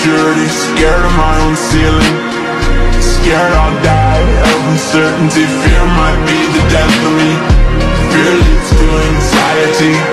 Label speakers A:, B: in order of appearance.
A: insecurity, scared of my own ceiling, scared I'll die of uncertainty. Fear might be the death of me. Fear leads to anxiety.